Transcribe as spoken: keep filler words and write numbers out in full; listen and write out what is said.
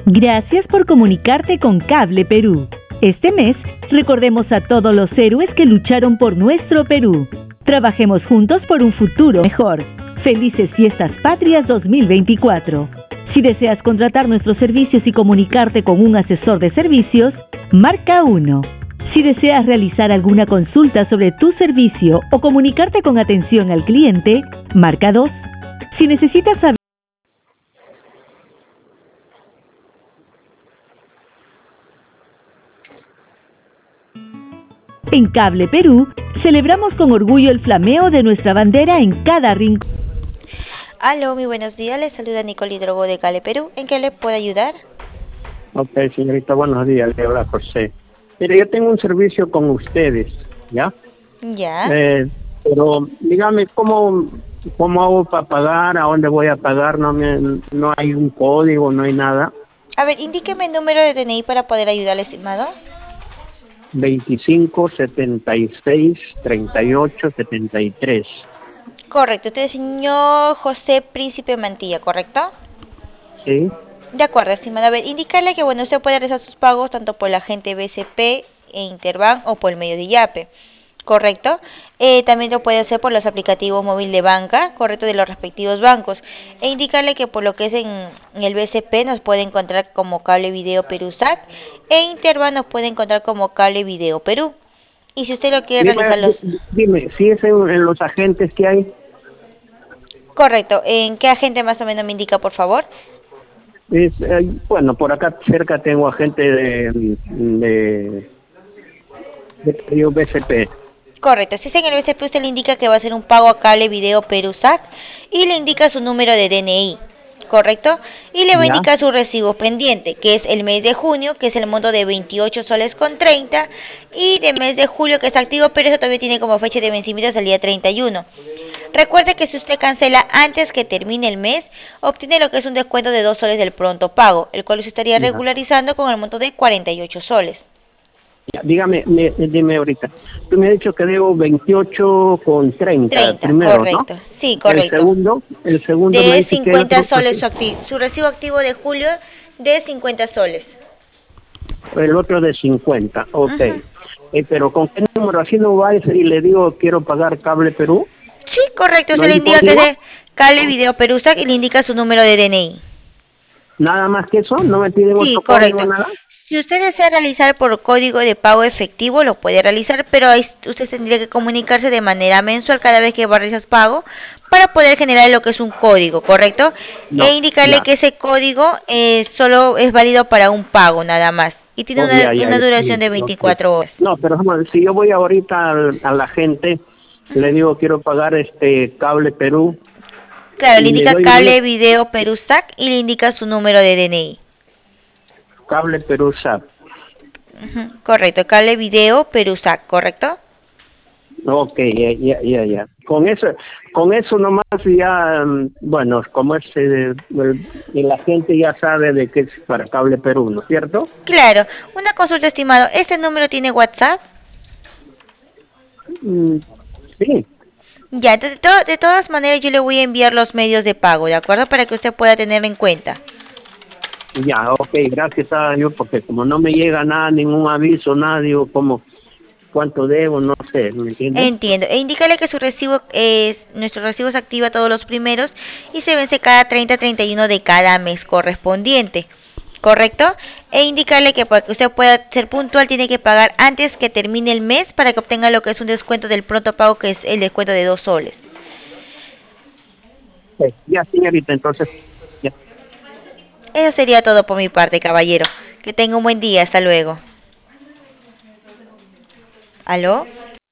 Gracias por comunicarte con Cable Perú. Este mes, recordemos a todos los héroes que lucharon por nuestro Perú. Trabajemos juntos por un futuro mejor. Felices Fiestas Patrias dos mil veinticuatro. Si deseas contratar nuestros servicios y comunicarte con un asesor de servicios, marca uno. Si deseas realizar alguna consulta sobre tu servicio o comunicarte con atención al cliente, marca dos. Si necesitas saber En Cable Perú, celebramos con orgullo el flameo de nuestra bandera en cada rincón. Aló, muy buenos días, les saluda Nicole Hidrogo de Cable Perú. ¿En qué le puedo ayudar? Ok, señorita, buenos días, le habla José. Mire, yo tengo un servicio con ustedes, ¿ya? Ya. Eh, pero dígame, ¿cómo, cómo hago para pagar? ¿A dónde voy a pagar? No, me, no hay un código, no hay nada. A ver, indíqueme el número de D N I para poder ayudarle, estimado. veinticinco, setenta y seis, treinta y ocho, setenta y tres. Correcto, usted es señor José Príncipe Mantilla, ¿correcto? Sí. De acuerdo, estimado. A ver, indicarle que, bueno, usted puede realizar sus pagos tanto por la agente B C P e Interbank o por el medio de Yape, ¿correcto? Eh, también lo puede hacer por los aplicativos móvil de banca, correcto, de los respectivos bancos. E indicarle que por lo que es en, en el B C P nos puede encontrar como Cable Video Perú S A C e Interbank nos puede encontrar como Cable Video Perú. Y si usted lo quiere Dime, realizar los... dime, si es en, en los agentes que hay. Correcto, ¿en qué agente más o menos me indica, por favor? Es, eh, bueno, por acá cerca tengo agente de, de, de B C P. Correcto, si es en el B C P usted le indica que va a hacer un pago a Cable Video Perú S A C y le indica su número de D N I, ¿correcto? Y le va a ¿Ya? indicar su recibo pendiente, que es el mes de junio, que es el monto de veintiocho soles con treinta, y de mes de julio, que es activo, pero eso todavía tiene como fecha de vencimiento hasta el día treinta y uno. Recuerde que si usted cancela antes que termine el mes, obtiene lo que es un descuento de dos soles del pronto pago, el cual usted estaría Ya. regularizando con el monto de cuarenta y ocho soles. Ya, dígame, me, dime ahorita. Tú me has dicho que debo veintiocho con treinta, treinta, primero, correcto. ¿no? Sí, correcto. El segundo, el segundo me De dice que el cincuenta otro, soles su, acti- su recibo activo de julio de cincuenta soles. el otro de cincuenta, ok. Ujú. Eh, pero ¿con qué número? Así no va y le digo quiero pagar Cable Perú. Sí, correcto. ¿No Usted hay le un indica que es código? de Cable Video Perú S A C y le indica su número de D N I. Nada más que eso, no me piden Sí, otro código, correcto. nada. Si usted desea realizar por código de pago efectivo, lo puede realizar, pero ahí usted tendría que comunicarse de manera mensual cada vez que va a realizar pago para poder generar lo que es un código, ¿correcto? No, E indicarle ya. que ese código eh, solo es válido para un pago nada más y tiene Oh, una, ya, ya, una ya, duración de listo, ok. veinticuatro horas. No, pero vamos, si yo voy ahorita al- a la gente, le digo quiero pagar este Cable Perú Claro, le y le indica doy un Cable Video Perú S A C y le indica su número de D N I. Cable Perú S A P. Ujú, correcto, Cable Video Perú S A C, ¿correcto? Ok, ya, ya, ya, ya. Con eso, con eso nomás ya, mm, bueno, como es eh, el, la gente ya sabe de que es para Cable Perú, ¿no es cierto? Claro, una consulta, estimado. ¿Este número tiene WhatsApp? Mm, sí, Ya, entonces, de, to- de todas maneras yo le voy a enviar los medios de pago, ¿de acuerdo? Para que usted pueda tenerlo en cuenta. ya, ok, gracias a Dios, porque como no me llega nada, ningún aviso, nada, digo, como, ¿cuánto debo? No sé, ¿me entiendes? Entiendo. E indícale que su recibo es, nuestro recibo se activa todos los primeros y se vence cada treinta treinta y uno de cada mes correspondiente. ¿Correcto? E indicarle que para que usted pueda ser puntual tiene que pagar antes que termine el mes para que obtenga lo que es un descuento del pronto pago, que es el descuento de dos soles. Sí, ya, señorita, entonces, ya. Eso sería todo por mi parte, caballero. Que tenga un buen día. Hasta luego. ¿Aló?